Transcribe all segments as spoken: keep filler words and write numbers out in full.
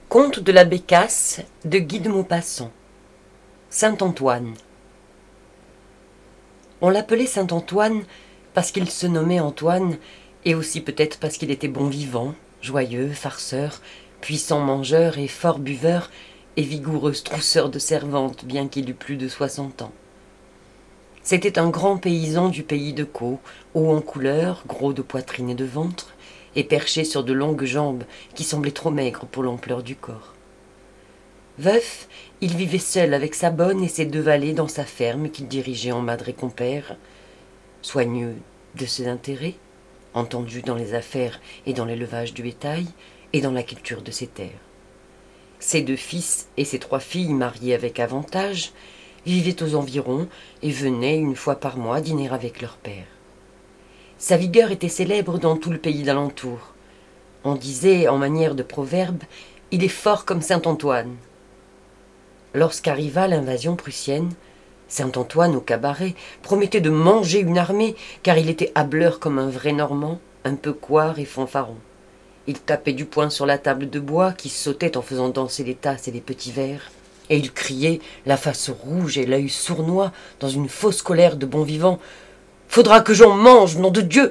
Conte de la Bécasse de Guy de Maupassant. Saint-Antoine. On l'appelait Saint-Antoine parce qu'il se nommait Antoine, et aussi peut-être parce qu'il était bon vivant, joyeux, farceur, puissant mangeur et fort buveur, et vigoureux trousseur de servantes, bien qu'il eût plus de soixante ans. C'était un grand paysan du pays de Caux, haut en couleur, gros de poitrine et de ventre, et perché sur de longues jambes qui semblaient trop maigres pour l'ampleur du corps. Veuf, il vivait seul avec sa bonne et ses deux valets dans sa ferme qu'il dirigeait en madre et compère, soigneux de ses intérêts, entendu dans les affaires et dans l'élevage du bétail et dans la culture de ses terres. Ses deux fils et ses trois filles, mariés avec avantage, vivaient aux environs et venaient une fois par mois dîner avec leur père. Sa vigueur était célèbre dans tout le pays d'alentour. On disait, en manière de proverbe, « Il est fort comme Saint-Antoine ». Lorsqu'arriva l'invasion prussienne, Saint-Antoine, au cabaret, promettait de manger une armée, car il était hâbleur comme un vrai Normand, un peu couard et fanfaron. Il tapait du poing sur la table de bois qui sautait en faisant danser les tasses et les petits verres, et il criait, la face rouge et l'œil sournois, dans une fausse colère de bon vivant, « Faudra que j'en mange, nom de Dieu !»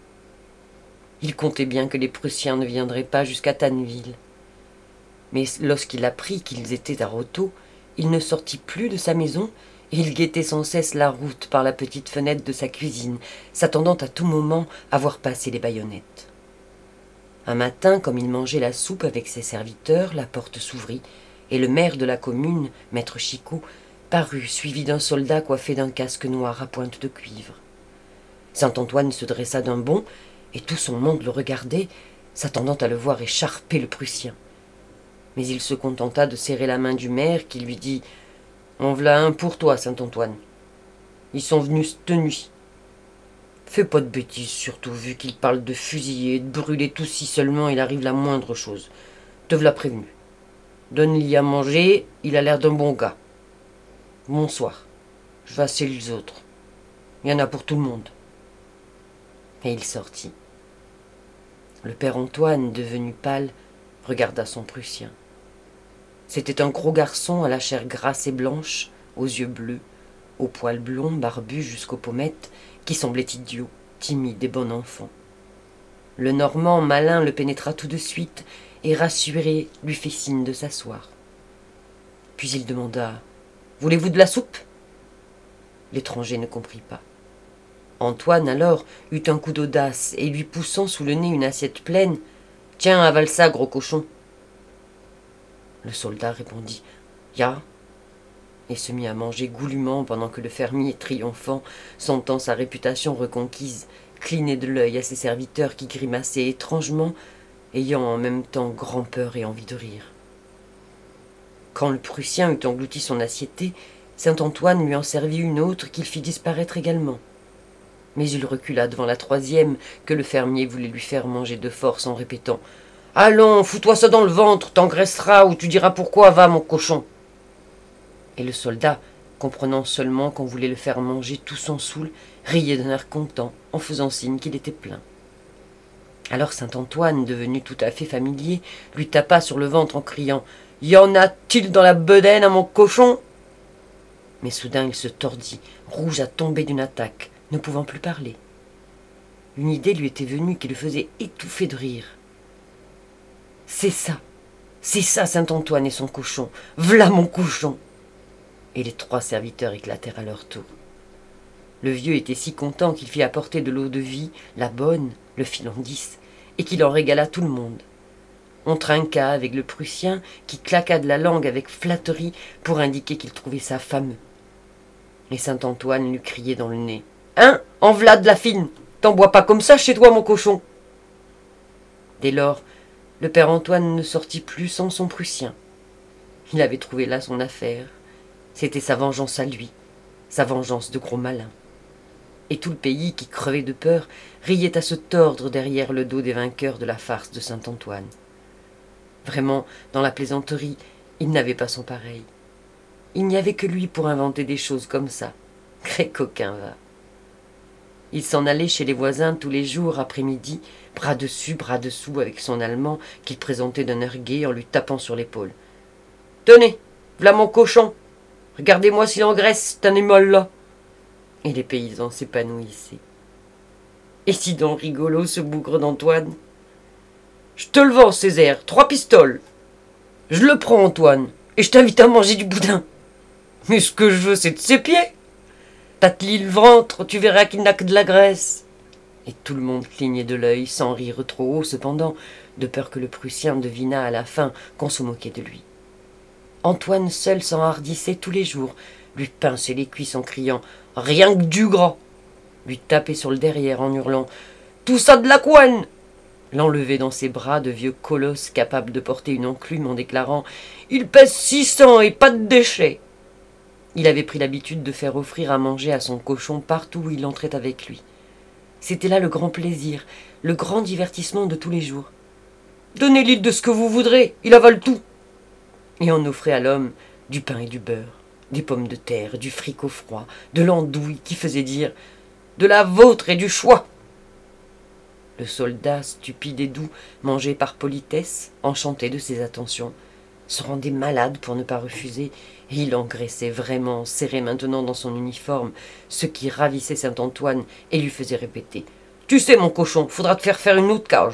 Il comptait bien que les Prussiens ne viendraient pas jusqu'à Tanneville. Mais lorsqu'il apprit qu'ils étaient à Rothau, il ne sortit plus de sa maison, et il guettait sans cesse la route par la petite fenêtre de sa cuisine, s'attendant à tout moment à voir passer les baïonnettes. Un matin, comme il mangeait la soupe avec ses serviteurs, la porte s'ouvrit, et le maire de la commune, maître Chicot, parut, suivi d'un soldat coiffé d'un casque noir à pointe de cuivre. Saint-Antoine se dressa d'un bond, et tout son monde le regardait, s'attendant à le voir écharper le Prussien. Mais il se contenta de serrer la main du maire, qui lui dit « En v'là un pour toi, Saint-Antoine. Ils sont venus cette nuit. Fais pas de bêtises, surtout, vu qu'ils parlent de fusiller et de brûler tout si seulement il arrive la moindre chose. Te v'là prévenu. Donne-lui à manger, il a l'air d'un bon gars. Bonsoir. Je vais assez les autres. Il y en a pour tout le monde. » Et il sortit. Le père Antoine, devenu pâle, regarda son Prussien. C'était un gros garçon à la chair grasse et blanche, aux yeux bleus, aux poils blonds barbus jusqu'aux pommettes, qui semblait idiot, timide et bon enfant. Le Normand malin le pénétra tout de suite et, rassuré, lui fit signe de s'asseoir. Puis il demanda « Voulez-vous de la soupe ?» L'étranger ne comprit pas. Antoine, alors, eut un coup d'audace et, lui poussant sous le nez une assiette pleine, « Tiens, avale ça, gros cochon !» Le soldat répondit « Ya !» et se mit à manger goulûment pendant que le fermier, triomphant, sentant sa réputation reconquise, clignait de l'œil à ses serviteurs qui grimaçaient étrangement, ayant en même temps grand-peur et envie de rire. Quand le Prussien eut englouti son assiété, Saint-Antoine lui en servit une autre qu'il fit disparaître également. Mais il recula devant la troisième que le fermier voulait lui faire manger de force en répétant « Allons, fous-toi ça dans le ventre, t'engraisseras ou tu diras pourquoi, va mon cochon !» Et le soldat, comprenant seulement qu'on voulait le faire manger tout son soûl, riait d'un air content, en faisant signe qu'il était plein. Alors Saint-Antoine, devenu tout à fait familier, lui tapa sur le ventre en criant « Y en a-t-il dans la bedaine à mon cochon ?» Mais soudain il se tordit, rouge à tomber d'une attaque, ne pouvant plus parler. Une idée lui était venue qui le faisait étouffer de rire. « C'est ça, c'est ça Saint-Antoine et son cochon, v'là mon cochon !» Et les trois serviteurs éclatèrent à leur tour. Le vieux était si content qu'il fit apporter de l'eau de vie, la bonne, le fit en dix, et qu'il en régala tout le monde. On trinqua avec le Prussien, qui claqua de la langue avec flatterie pour indiquer qu'il trouvait ça fameux. Et Saint-Antoine lui criait dans le nez « Hein, en v'là de la fine, t'en bois pas comme ça chez toi, mon cochon !» Dès lors, le père Antoine ne sortit plus sans son Prussien. Il avait trouvé là son affaire. C'était sa vengeance à lui, sa vengeance de gros malin. Et tout le pays, qui crevait de peur, riait à se tordre derrière le dos des vainqueurs de la farce de Saint-Antoine. Vraiment, dans la plaisanterie, il n'avait pas son pareil. Il n'y avait que lui pour inventer des choses comme ça. Très coquin va. Il s'en allait chez les voisins tous les jours après-midi, bras dessus, bras dessous, avec son allemand qu'il présentait d'un air gai en lui tapant sur l'épaule. « Tenez, v'là mon cochon. Regardez-moi s'il engraisse, cet animal-là. » Et les paysans s'épanouissaient. « Et si donc rigolo, ce bougre d'Antoine. Je te le vends, Césaire, trois pistoles. Je le prends, Antoine, et je t'invite à manger du boudin. Mais ce que je veux, c'est de ses pieds. Tâte-lui le ventre, tu verras qu'il n'a que de la graisse. » Et tout le monde clignait de l'œil, sans rire trop haut cependant, de peur que le Prussien devinât à la fin qu'on se moquait de lui. Antoine seul s'enhardissait tous les jours, lui pinçait les cuisses en criant « Rien que du gras !» lui tapait sur le derrière en hurlant « Tout ça de la couenne !» l'enlevait dans ses bras de vieux colosses capables de porter une enclume en déclarant « Il pèse six cents et pas de déchets !» Il avait pris l'habitude de faire offrir à manger à son cochon partout où il entrait avec lui. C'était là le grand plaisir, le grand divertissement de tous les jours. « Donnez-lui de ce que vous voudrez, il avale tout !» Et on offrait à l'homme du pain et du beurre, des pommes de terre, du fricot froid, de l'andouille qui faisait dire « De la vôtre et du choix !» Le soldat, stupide et doux, mangeait par politesse, enchanté de ses attentions, se rendait malade pour ne pas refuser, et il engraissait vraiment, serré maintenant dans son uniforme, ce qui ravissait Saint-Antoine et lui faisait répéter « Tu sais, mon cochon, faudra te faire faire une autre cage !»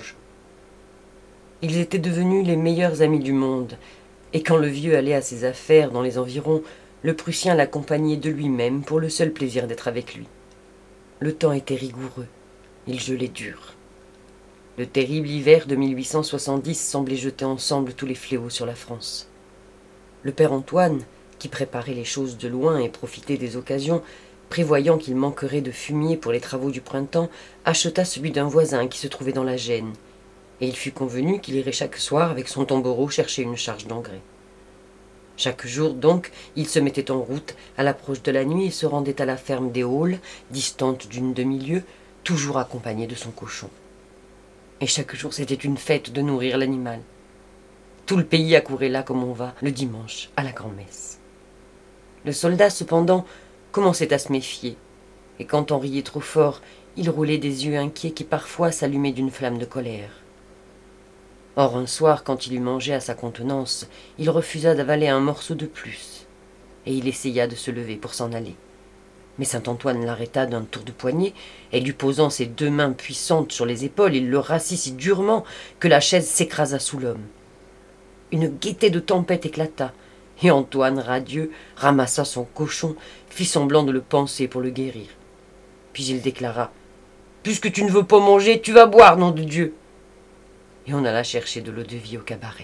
Ils étaient devenus les meilleurs amis du monde, et quand le vieux allait à ses affaires dans les environs, le Prussien l'accompagnait de lui-même pour le seul plaisir d'être avec lui. Le temps était rigoureux, il gelait dur. Le terrible hiver de mille huit cent soixante-dix semblait jeter ensemble tous les fléaux sur la France. Le père Antoine, qui préparait les choses de loin et profitait des occasions, prévoyant qu'il manquerait de fumier pour les travaux du printemps, acheta celui d'un voisin qui se trouvait dans la Gêne, et il fut convenu qu'il irait chaque soir avec son tombereau chercher une charge d'engrais. Chaque jour donc, il se mettait en route à l'approche de la nuit et se rendait à la ferme des Halles, distante d'une demi-lieue, toujours accompagné de son cochon. Et chaque jour, c'était une fête de nourrir l'animal. Tout le pays accourait là comme on va, le dimanche, à la grand-messe. Le soldat, cependant, commençait à se méfier, et quand on riait trop fort, il roulait des yeux inquiets qui parfois s'allumaient d'une flamme de colère. Or, un soir, quand il eut mangé à sa contenance, il refusa d'avaler un morceau de plus, et il essaya de se lever pour s'en aller. Mais Saint-Antoine l'arrêta d'un tour de poignet, et lui posant ses deux mains puissantes sur les épaules, il le rassit si durement que la chaise s'écrasa sous l'homme. Une gaieté de tempête éclata, et Antoine, radieux, ramassa son cochon, fit semblant de le panser pour le guérir. Puis il déclara « Puisque tu ne veux pas manger, tu vas boire, nom de Dieu !» Et on alla chercher de l'eau-de-vie au cabaret.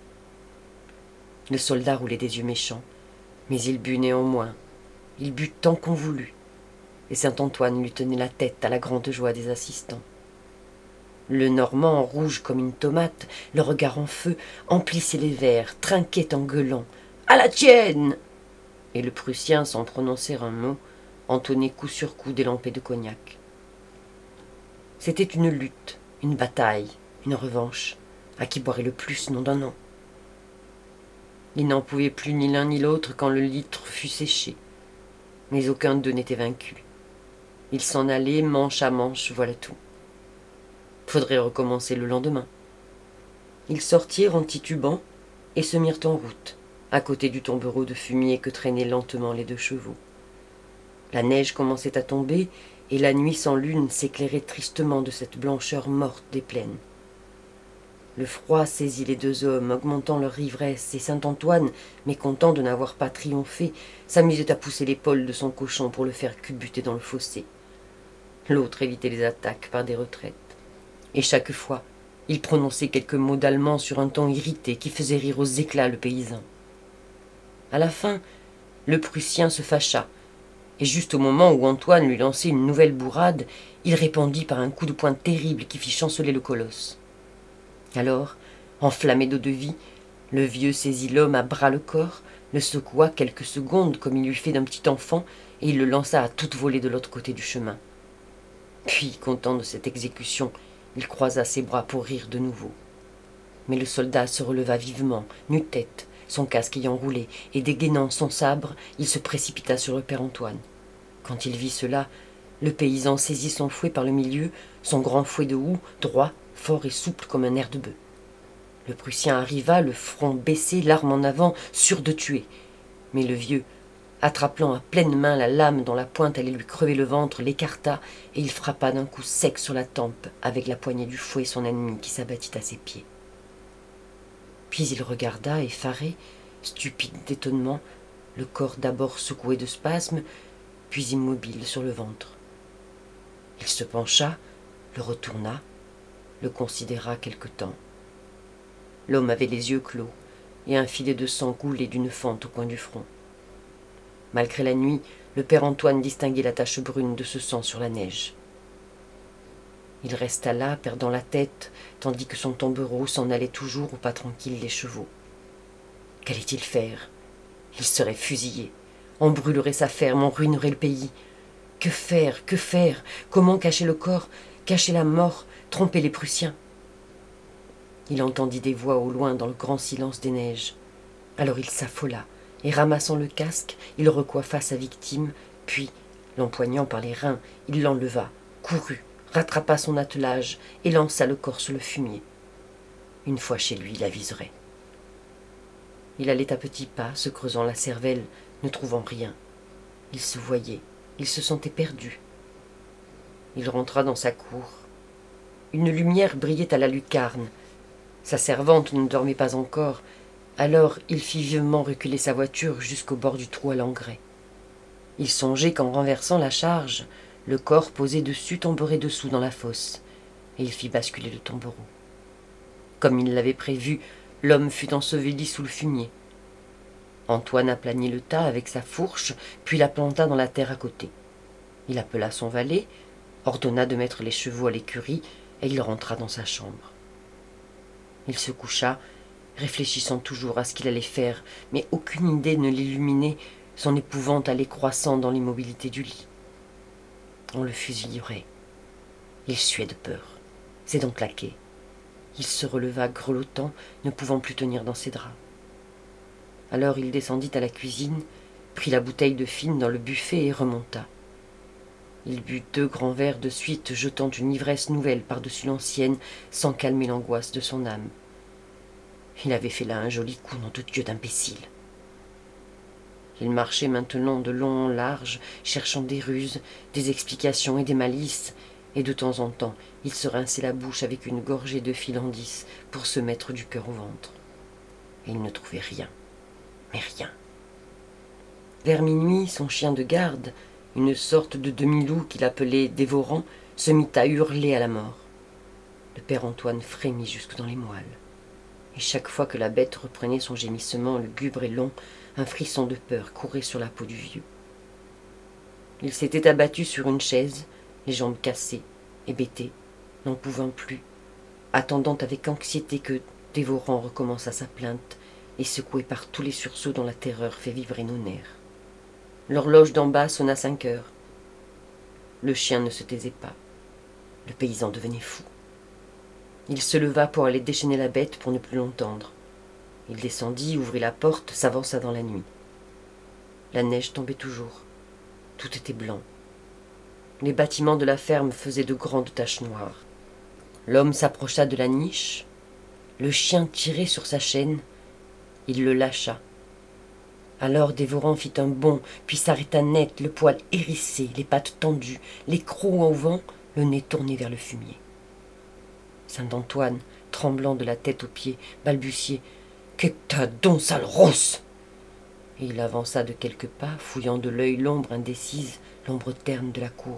Le soldat roulait des yeux méchants, mais il but néanmoins. Il but tant qu'on voulut, et Saint-Antoine lui tenait la tête à la grande joie des assistants. Le Normand, rouge comme une tomate, le regard en feu, emplissait les verres, trinquait en gueulant « À la tienne !» Et le Prussien, sans prononcer un mot, entonnait coup sur coup des lampées de cognac. C'était une lutte, une bataille, une revanche, à qui boirait le plus, nom d'un nom. Ils n'en pouvaient plus ni l'un ni l'autre quand le litre fut séché. Mais aucun d'eux n'était vaincu. Ils s'en allaient manche à manche, voilà tout. Faudrait recommencer le lendemain. Ils sortirent en titubant et se mirent en route, à côté du tombereau de fumier que traînaient lentement les deux chevaux. La neige commençait à tomber, et la nuit sans lune s'éclairait tristement de cette blancheur morte des plaines. Le froid saisit les deux hommes, augmentant leur ivresse, et Saint-Antoine, mécontent de n'avoir pas triomphé, s'amusait à pousser l'épaule de son cochon pour le faire culbuter dans le fossé. L'autre évitait les attaques par des retraites. Et chaque fois, il prononçait quelques mots d'allemand sur un ton irrité qui faisait rire aux éclats le paysan. À la fin, le Prussien se fâcha, et juste au moment où Antoine lui lançait une nouvelle bourrade, il répondit par un coup de poing terrible qui fit chanceler le colosse. Alors, enflammé d'eau-de-vie, le vieux saisit l'homme à bras-le-corps, le secoua quelques secondes comme il eût fait d'un petit enfant, et il le lança à toute volée de l'autre côté du chemin. Puis, content de cette exécution, il croisa ses bras pour rire de nouveau. Mais le soldat se releva vivement, nu-tête, son casque ayant roulé, et dégainant son sabre, il se précipita sur le père Antoine. Quand il vit cela, Le paysan saisit son fouet par le milieu, son grand fouet de houx, droit, fort et souple comme un nerf de bœuf. Le Prussien arriva, le front baissé, l'arme en avant, sûr de tuer. Mais le vieux, attrapant à pleine main la lame dont la pointe allait lui crever le ventre, l'écarta, et il frappa d'un coup sec sur la tempe avec la poignée du fouet son ennemi qui s'abattit à ses pieds. Puis il regarda, effaré, stupide d'étonnement, le corps d'abord secoué de spasmes, puis immobile sur le ventre. Il se pencha, le retourna, le considéra quelque temps. L'homme avait les yeux clos et un filet de sang coulait d'une fente au coin du front. Malgré la nuit, le père Antoine distinguait la tache brune de ce sang sur la neige. Il resta là, perdant la tête, tandis que son tombereau s'en allait toujours au pas tranquille des chevaux. Qu'allait-il faire? Il serait fusillé. On brûlerait sa ferme, on ruinerait le pays. Que faire? Que faire? Comment cacher le corps? Cacher la mort? Tromper les Prussiens? Il entendit des voix au loin dans le grand silence des neiges. Alors il s'affola, et ramassant le casque, il recoiffa sa victime, puis, l'empoignant par les reins, il l'enleva, courut, rattrapa son attelage et lança le corps sur le fumier. Une fois chez lui, il aviserait. Il allait à petits pas, se creusant la cervelle, ne trouvant rien. Il se voyait, il se sentait perdu. Il rentra dans sa cour. Une lumière brillait à la lucarne. Sa servante ne dormait pas encore, alors il fit vivement reculer sa voiture jusqu'au bord du trou à l'engrais. Il songeait qu'en renversant la charge, le corps posé dessus tomberait dessous dans la fosse, et il fit basculer le tombereau. Comme il l'avait prévu, l'homme fut enseveli sous le fumier. Antoine aplanit le tas avec sa fourche, puis la planta dans la terre à côté. Il appela son valet, ordonna de mettre les chevaux à l'écurie, et il rentra dans sa chambre. Il se coucha, réfléchissant toujours à ce qu'il allait faire, mais aucune idée ne l'illuminait, son épouvante allait croissant dans l'immobilité du lit. On le fusillerait. Il suait de peur. Ses dents claquaient. Il se releva grelottant, ne pouvant plus tenir dans ses draps. Alors il descendit à la cuisine, prit la bouteille de fine dans le buffet et remonta. Il but deux grands verres de suite, jetant une ivresse nouvelle par-dessus l'ancienne, sans calmer l'angoisse de son âme. Il avait fait là un joli coup, nom de Dieu d'imbécile. Il marchait maintenant de long en large, cherchant des ruses, des explications et des malices, et de temps en temps, il se rinçait la bouche avec une gorgée de filandis pour se mettre du cœur au ventre. Et il ne trouvait rien, mais rien. Vers minuit, son chien de garde, une sorte de demi-loup qu'il appelait Dévorant, se mit à hurler à la mort. Le père Antoine frémit jusque dans les moelles. Et chaque fois que la bête reprenait son gémissement lugubre et long, un frisson de peur courait sur la peau du vieux. Il s'était abattu sur une chaise, les jambes cassées, hébété, n'en pouvant plus, attendant avec anxiété que Dévorant recommençât sa plainte, et secoué par tous les sursauts dont la terreur fait vibrer nos nerfs. L'horloge d'en bas sonna cinq heures. Le chien ne se taisait pas. Le paysan devenait fou. Il se leva pour aller déchaîner la bête pour ne plus l'entendre. Il descendit, ouvrit la porte, s'avança dans la nuit. La neige tombait toujours. Tout était blanc. Les bâtiments de la ferme faisaient de grandes taches noires. L'homme s'approcha de la niche. Le chien tirait sur sa chaîne. Il le lâcha. Alors Dévorant fit un bond, puis s'arrêta net, le poil hérissé, les pattes tendues, les crocs au vent, le nez tourné vers le fumier. Saint-Antoine, tremblant de la tête aux pieds, balbutiait « Que t'as donc, sale rosse !» Et il avança de quelques pas, fouillant de l'œil l'ombre indécise, l'ombre terne de la cour.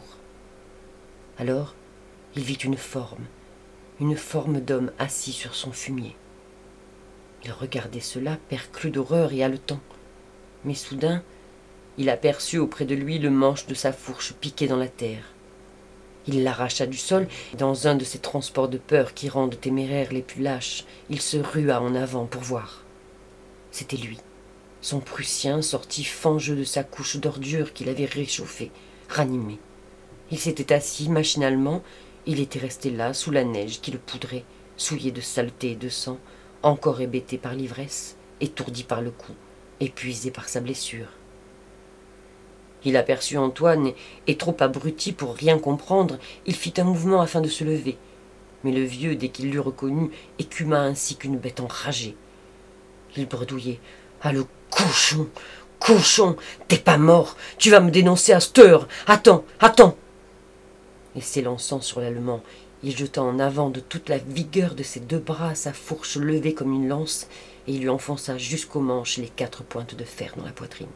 Alors, il vit une forme, une forme d'homme assis sur son fumier. Il regardait cela, perclus d'horreur et haletant. Mais soudain, il aperçut auprès de lui le manche de sa fourche piqué dans la terre. Il l'arracha du sol, et dans un de ces transports de peur qui rendent téméraires les plus lâches, il se rua en avant pour voir. C'était lui, son Prussien sorti fangeux de sa couche d'ordure qu'il avait réchauffée, ranimé. Il s'était assis machinalement, il était resté là, sous la neige qui le poudrait, souillé de saleté et de sang, encore hébété par l'ivresse, étourdi par le coup, épuisé par sa blessure. Il aperçut Antoine et, et trop abruti pour rien comprendre, il fit un mouvement afin de se lever. Mais le vieux, dès qu'il l'eut reconnu, écuma ainsi qu'une bête enragée. Il bredouillait. « Ah, le cochon! Cochon! T'es pas mort! Tu vas me dénoncer à cette heure! Attends! Attends !» Et s'élançant sur l'Allemand, il jeta en avant de toute la vigueur de ses deux bras sa fourche levée comme une lance, et il lui enfonça jusqu'aux manches les quatre pointes de fer dans la poitrine.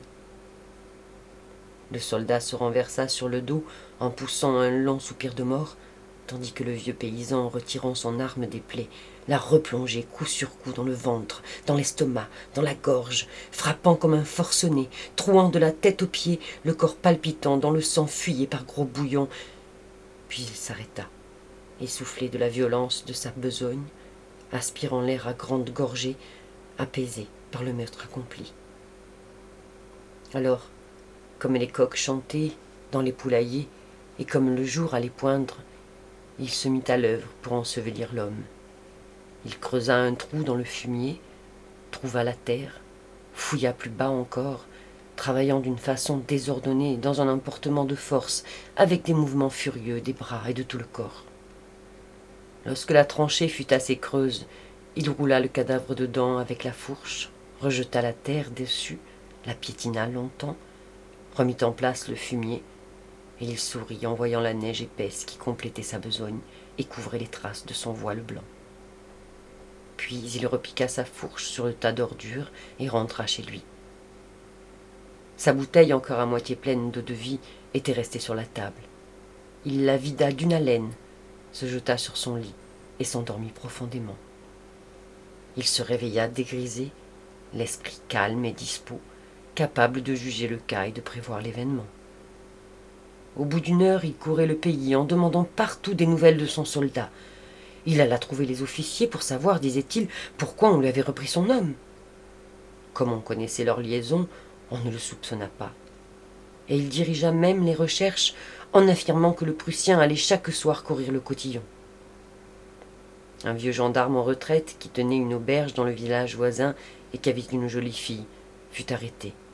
Le soldat se renversa sur le dos en poussant un long soupir de mort, tandis que le vieux paysan, en retirant son arme des plaies, la replongeait coup sur coup dans le ventre, dans l'estomac, dans la gorge, frappant comme un forcené, trouant de la tête aux pieds, le corps palpitant dont le sang fuyait par gros bouillons. Puis il s'arrêta, essoufflé de la violence de sa besogne, aspirant l'air à grandes gorgées, apaisé par le meurtre accompli. Alors, comme les coqs chantaient dans les poulaillers, et comme le jour allait poindre, il se mit à l'œuvre pour ensevelir l'homme. Il creusa un trou dans le fumier, trouva la terre, fouilla plus bas encore, travaillant d'une façon désordonnée, dans un emportement de force, avec des mouvements furieux des bras et de tout le corps. Lorsque la tranchée fut assez creuse, il roula le cadavre dedans avec la fourche, rejeta la terre dessus, la piétina longtemps, remit en place le fumier, et il sourit en voyant la neige épaisse qui complétait sa besogne et couvrait les traces de son voile blanc. Puis il repiqua sa fourche sur le tas d'ordures et rentra chez lui. Sa bouteille, encore à moitié pleine d'eau-de-vie, était restée sur la table. Il la vida d'une haleine, se jeta sur son lit et s'endormit profondément. Il se réveilla dégrisé, l'esprit calme et dispos, capable de juger le cas et de prévoir l'événement. Au bout d'une heure, il courait le pays en demandant partout des nouvelles de son soldat. Il alla trouver les officiers pour savoir, disait-il, pourquoi on lui avait repris son homme. Comme on connaissait leur liaison, on ne le soupçonna pas. Et il dirigea même les recherches en affirmant que le Prussien allait chaque soir courir le cotillon. Un vieux gendarme en retraite qui tenait une auberge dans le village voisin et qui avait une jolie fille fut arrêté.